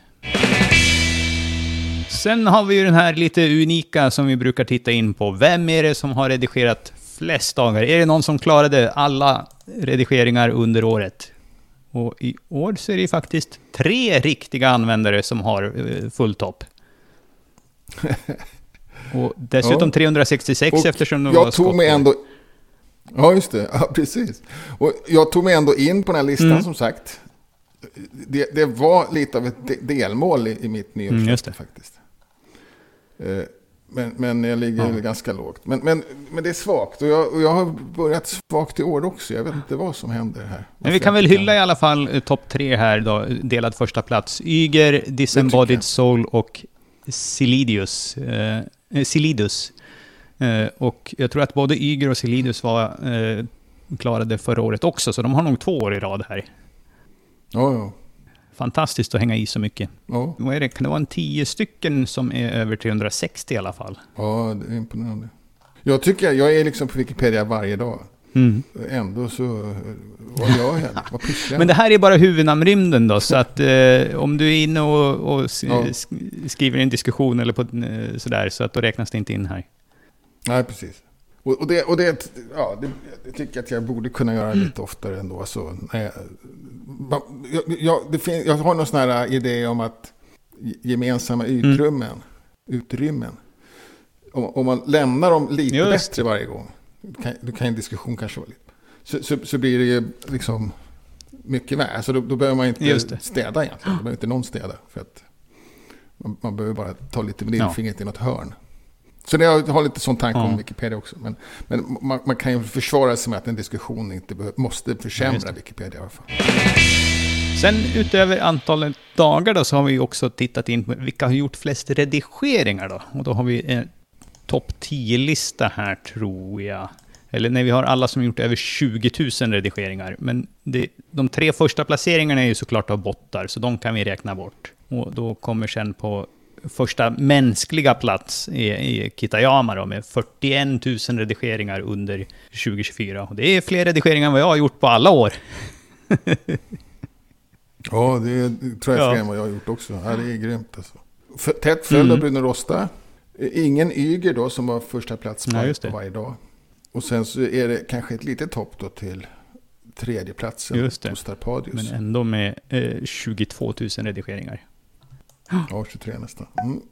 Sen har vi ju den här lite unika som vi brukar titta in på. Vem är det som har redigerat flest dagar? Är det någon som klarade alla redigeringar under året? Och i år så är det faktiskt 3 riktiga användare som har full topp. Och dessutom 366 eftersom de jag tog mig ändå. Ja, just det. Ja, precis. Och jag tog mig ändå in på den här listan som sagt. Det var lite av ett delmål i mitt nyårslöfte faktiskt. Men jag ligger ganska lågt. Men det är svagt. Och jag har börjat svagt i år också. Jag vet inte vad som händer här. Men vi kan väl hylla i alla fall topp 3 här då. Delad första plats. Yger, Disembodied Soul och Silidus. Och jag tror att både Yger och Silidus var klarade förra året också. Så de har nog 2 år i rad här. Ja. Fantastiskt att hänga i så mycket. Ja. Vad är det? Kan det vara 10 stycken som är över 360 i alla fall? Ja, det är imponerande. Jag tycker jag är liksom på Wikipedia varje dag. Ändå så... Vad gör jag? Vad pysslar jag? Men det här är bara huvudnamnrymden då, så att om du är inne och skriver en diskussion eller på sådär, så att då räknas det inte in här. Nej, precis. Och det tycker jag att jag borde kunna göra lite oftare ändå. Så, jag har någon sån här idé om att gemensamma utrymmen. Om man lämnar dem lite bättre varje gång, då kan en diskussion kanske vara lite. Så blir det ju liksom mycket värre. Alltså då behöver man inte städa egentligen. Då behöver inte någon städa. För att man behöver bara ta lite med lillfingret i något hörn. Så jag har lite sån tanke om Wikipedia också. Men man kan ju försvara sig med att en diskussion inte måste försämra Wikipedia i alla fall. Sen utöver antalet dagar då, så har vi också tittat in på vilka har gjort flest redigeringar då. Och då har vi en topp 10-lista här, tror jag. Eller när vi har alla som gjort över 20 000 redigeringar. Men de 3 första placeringarna är ju såklart av bottar, så de kan vi räkna bort. Och då kommer sen på första mänskliga plats i Kitayama då, med 41 000 redigeringar under 2024. Och det är fler redigeringar än vad jag har gjort på alla år. Ja, det tror jag är fler än vad jag har gjort också. Ja, det är grymt alltså. Tätt följd av Bruno Rosta. Ingen Yger då som var första plats på varje dag. Och sen så är det kanske ett litet topp då till 3:e platsen hos Starpadius. Men ändå med 22 000 redigeringar. Ja, 23 nästan.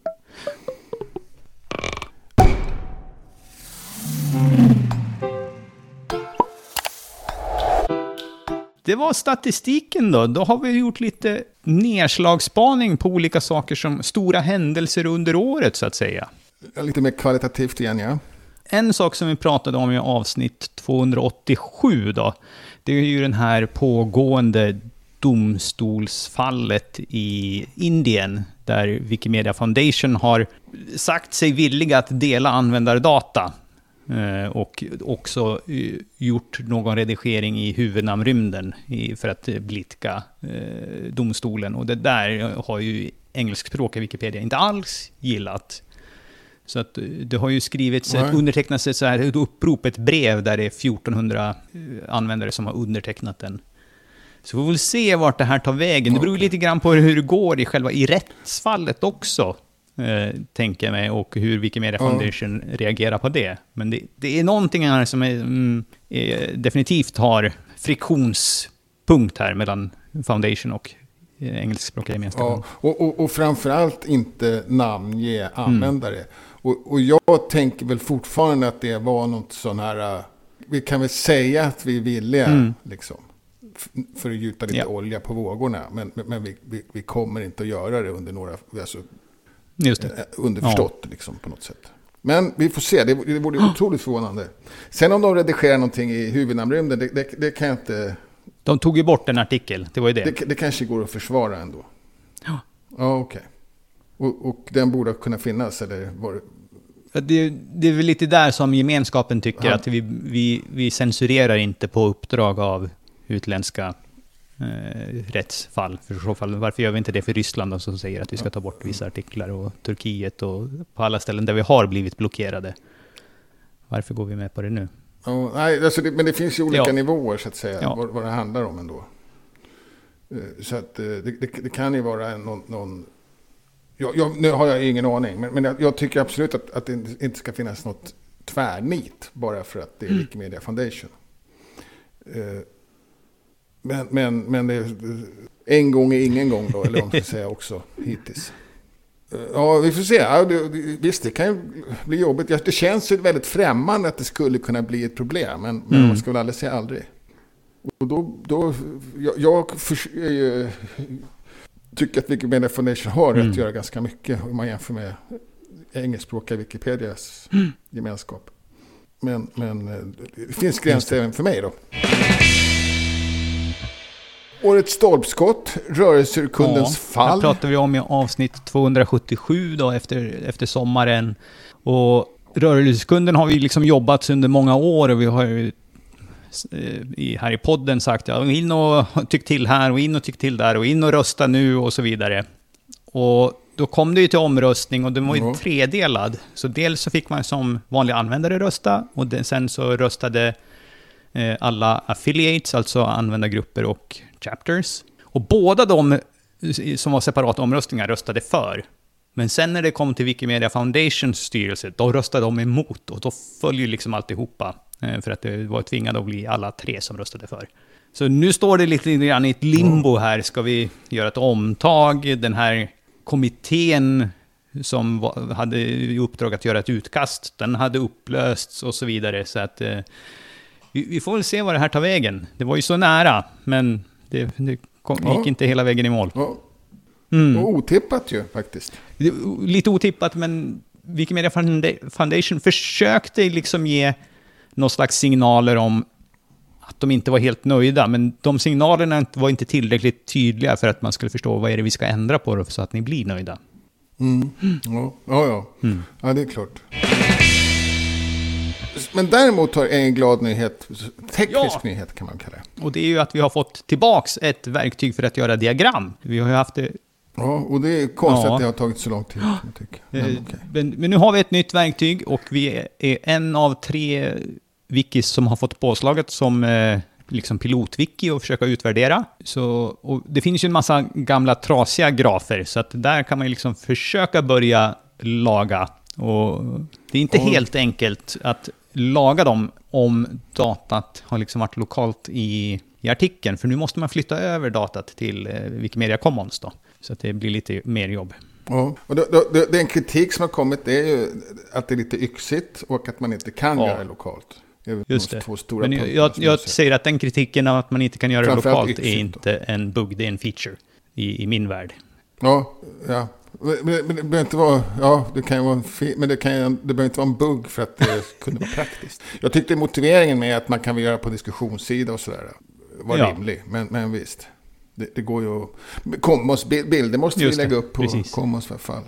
Det var statistiken då. Då har vi gjort lite nedslagsspaning på olika saker som stora händelser under året så att säga. Lite mer kvalitativt igen, ja. En sak som vi pratade om i avsnitt 287 då, det är ju den här pågående domstolsfallet i Indien där Wikimedia Foundation har sagt sig villiga att dela användardata och också gjort någon redigering i huvudnamnrymden för att blidka domstolen. Och det där har ju engelskspråkiga Wikipedia inte alls gillat. Så att det har ju skrivits undertecknats ett upprop, ett brev där det är 1400 användare som har undertecknat den. Så vi får väl se vart det här tar vägen. Det beror lite grann på hur det går i rättsfallet också, tänker jag mig, och hur Wikimedia Foundation reagerar på det. Men det är någonting här som definitivt har friktionspunkt här mellan Foundation och engelskspråkiga gemenskapen. Ja, och framförallt inte namnge användare. Och jag tänker väl fortfarande att det var något sån här, vi kan väl säga att vi är villiga liksom, för att gjuta lite olja på vågorna, men vi kommer inte att göra det under några, alltså, just det. Underförstått liksom, på något sätt. Men vi får se, det vore otroligt förvånande. Sen om de redigerar någonting i huvudnamnrymden, det kan jag inte... De tog ju bort en artikel, det var ju det. Det kanske går att försvara ändå. Ja. Ja, okej. Och den borde kunna finnas, eller var det är väl lite där som gemenskapen tycker att vi censurerar inte på uppdrag av utländska rättsfall. För så fall, varför gör vi inte det för Ryssland då, som säger att vi ska ta bort vissa artiklar, och Turkiet och på alla ställen där vi har blivit blockerade? Varför går vi med på det nu? Ja, nej, alltså men det finns ju olika nivåer så att säga, vad det handlar om ändå. Så att det kan ju vara någon nu har jag ingen aning, men jag tycker absolut att det inte ska finnas något tvärnit bara för att det är Wikimedia Foundation. Men det är en gång är ingen gång då, eller om man ska säga också hittills. Ja, vi får se. Ja, visst, det kan ju bli jobbigt. Det känns ju väldigt främmande att det skulle kunna bli ett problem, men man ska väl aldrig säga aldrig. Och då jag tycker att Wikimedia Foundation har rätt att göra ganska mycket om man jämför med engelskspråkiga Wikipedias gemenskap. Men det finns gränser även för mig då. Årets stolpskott, rörelseurkundens fall. Det pratar vi om i avsnitt 277 då, efter sommaren. Och rörelsekunden har vi liksom jobbat under många år, och vi har ju här i podden sagt in och tyck till här och in och tyck till där och in och rösta nu och så vidare. Och då kom det ju till omröstning, och den var ju tredelad. Så dels så fick man som vanlig användare rösta, och sen så röstade alla affiliates, alltså användargrupper och chapters. Och båda de som var separata omröstningar röstade för. Men sen när det kom till Wikimedia Foundations styrelse, då röstade de emot, och då följer liksom alltihopa. För att det var tvingade att bli alla tre som röstade för. Så nu står det lite grann i ett limbo här. Ska vi göra ett omtag? Den här kommittén som hade i uppdrag att göra ett utkast, den hade upplösts och så vidare. Så att vi får väl se vad det här tar vägen. Det var ju så nära, men det gick inte hela vägen i mål. Ja. Och otippat ju faktiskt. Lite otippat, men Wikimedia Foundation försökte liksom ge någon slags signaler om att de inte var helt nöjda, men de signalerna var inte tillräckligt tydliga för att man skulle förstå vad är det vi ska ändra på då, så att ni blir nöjda. Ja, det är klart. Men däremot har en glad nyhet, teknisk nyhet kan man kalla det. Och det är ju att vi har fått tillbaks ett verktyg för att göra diagram. Vi har ju haft det. Ja, och det är konstigt att det har tagit så lång tid. Men nu har vi ett nytt verktyg, och vi är en av 3 wikis som har fått påslaget som liksom pilotwiki och försöka utvärdera. Och det finns ju en massa gamla trasiga grafer, så att där kan man liksom försöka börja laga. Och det är inte helt enkelt att laga dem om datat har liksom varit lokalt i artikeln, för nu måste man flytta över datat till Wikimedia Commons då, så att det blir lite mer jobb. Ja, och den kritik som har kommit är ju att det är lite yxigt och att man inte kan göra det lokalt. Just det. Men jag säger att den kritiken av att man inte kan göra det lokalt är inte en bugg, det är en feature i min värld. Ja. Men det behöver inte vara, det kan ju vara men det behöver inte vara en bugg för att det kunde vara praktiskt. Jag tyckte motiveringen med att man kan göra på diskussionssida och sådär var rimlig, men visst. Det går ju... Commons bilder måste vi lägga upp på Commons för fall.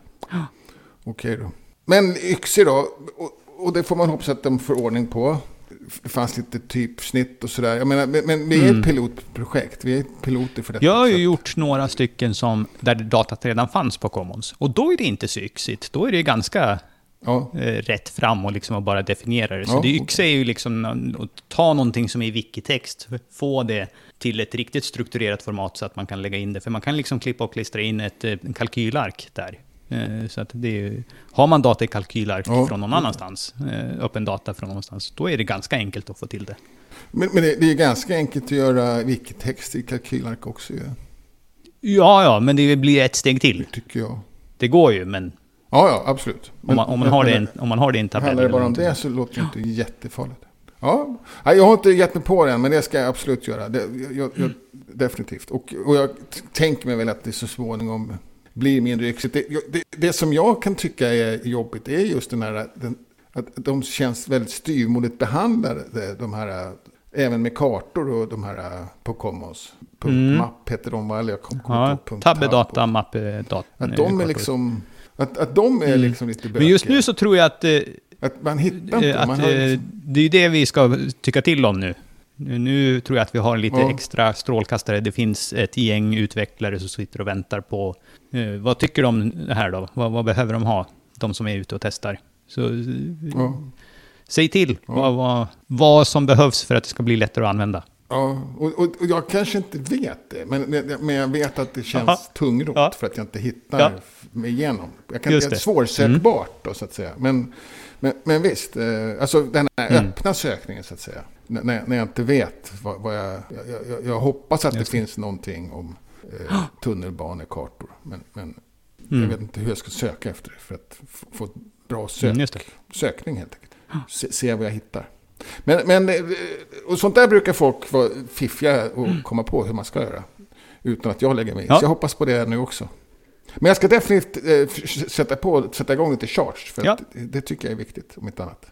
Okej då. Men Yxi då, och det får man hoppas att de får ordning på. Det fanns lite typsnitt och sådär. Jag menar, men vi är ett pilotprojekt. Vi är piloter för detta. Jag har ju gjort några stycken där datat redan fanns på Commons. Och då är det inte så yxigt. Då är det ganska rätt fram och liksom att bara definiera det. Så det yxiga är ju liksom att ta någonting som är wikitext, få det till ett riktigt strukturerat format så att man kan lägga in det. För man kan liksom klippa och klistra in en kalkylark där. Så att har man data i kalkylark från någon annanstans, öppen data från någonstans, då är det ganska enkelt att få till det. Men det är ganska enkelt att göra wikitext i kalkylark också. Ja, men det blir ett steg till. Det tycker jag. Det går ju, men... Ja, absolut. Men, om man har det i en tabell. Handlar det bara om det så låter det inte jättefarligt. Ja, jag har inte gett mig på den, men det ska jag absolut göra. Jag definitivt. Och jag tänker mig väl att det så småningom blir mindre yxigt. Det som jag kan tycka är jobbigt är just att de känns väldigt styvmodigt behandlade, de här, även med kartor och de här på Commons. .map heter de, eller jag kommer på tabbedata, mappedata. Att de är liksom... Att de är liksom lite bökiga. Men just nu så tror jag att man hittar inte. Det är det vi ska tycka till om nu. Nu tror jag att vi har lite extra strålkastare. Det finns ett gäng utvecklare som sitter och väntar på... vad tycker de om det här då? Vad behöver de ha? De som är ute och testar. Så säg till vad som behövs för att det ska bli lättare att använda. Ja, och jag kanske inte vet det, men jag vet att det känns tungrot för att jag inte hittar mig igenom. Det är svårsökbart då, så att säga. Men visst, alltså den här öppna sökningen så att säga. När jag inte vet vad jag hoppas att det finns någonting om tunnelbanekartor. Men jag vet inte hur jag ska söka efter det för att få ett bra sökning helt enkelt. Se vad jag hittar. Men och sånt där brukar folk vara fiffiga och komma på hur man ska göra. Utan att jag lägger mig. Så jag hoppas på det nu också. Men jag ska definitivt sätta igång lite charge. För att det tycker jag är viktigt, om inte annat.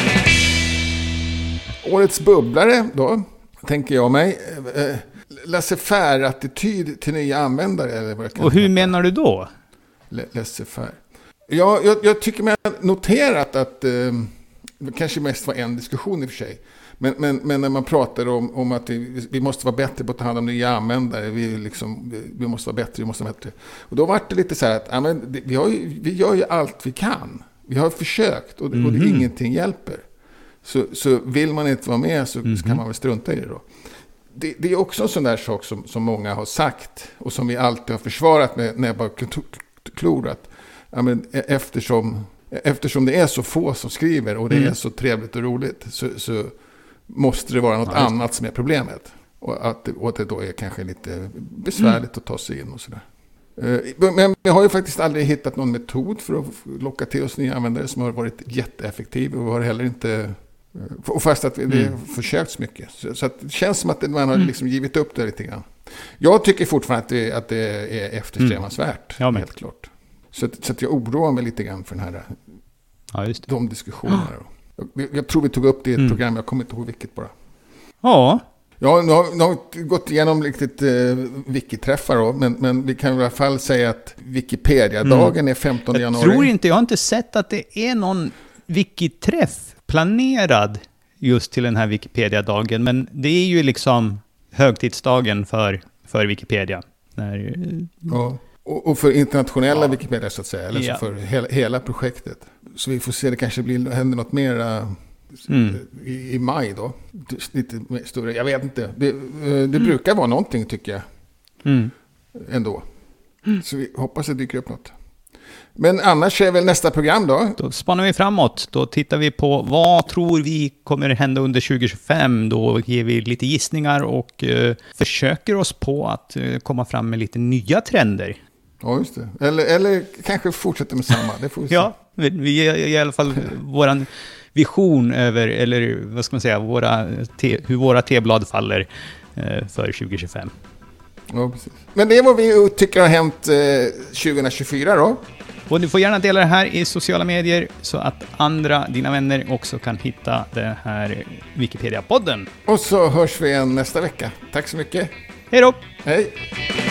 Årets bubblare då, tänker jag mig. Laissez-faire-attityd till nya användare. Eller vad och hur menar du då? Laissez-faire. Jag tycker mig ha noterat att... det kanske mest var en diskussion i och för sig. Men när man pratar om att vi måste vara bättre på att ta hand om nya användare. Vi måste vara bättre. Och då var det lite så här att vi gör ju allt vi kan. Vi har försökt och ingenting hjälper. Så vill man inte vara med så kan man väl strunta i det då. Det är också en sån där sak som många har sagt. Och som vi alltid har försvarat med när jag bara klorat. Eftersom det är så få som skriver och det är så trevligt och roligt så måste det vara något annat som är problemet. Och att det då är kanske lite besvärligt att ta sig in och sådär. Men jag har ju faktiskt aldrig hittat någon metod för att locka till oss nya användare som har varit jätteeffektiv och har heller inte... Och fast att det försökt så mycket. Så att det känns som att man har liksom givit upp det lite grann. Jag tycker fortfarande att det är eftersträvansvärt, helt klart. Så att jag oroar mig lite grann för den här, de diskussionerna. Jag tror vi tog upp det i ett program, jag kommer inte ihåg vilket bara. Ja. Ja, nu har vi gått igenom riktigt wiki-träffar då, men vi kan i alla fall säga att Wikipedia-dagen är 15 januari. Jag har inte sett att det är någon wiki-träff planerad just till den här Wikipedia-dagen, men det är ju liksom högtidsdagen för Wikipedia. Ja. Och för internationella Wikipedia så att säga, eller så för hela projektet. Så vi får se, det kanske händer något mer i maj då. Lite större, jag vet inte. Det brukar vara någonting tycker jag. Ändå. Så vi hoppas att det dyker upp något. Men annars är väl nästa program då? Då spanar vi framåt. Då tittar vi på vad tror vi kommer hända under 2025. Då ger vi lite gissningar och försöker oss på att komma fram med lite nya trender. Ja, just det. Eller kanske fortsätta med samma. Det får vi se. Ja, vi ger i alla fall våran vision över, eller vad ska man säga, hur våra teblad faller för 2025. Ja, precis. Men det är vad vi tycker har hänt 2024 då. Och du får gärna dela det här i sociala medier så att dina vänner också kan hitta den här Wikipedia-podden. Och så hörs vi igen nästa vecka. Tack så mycket. Hej då! Hej!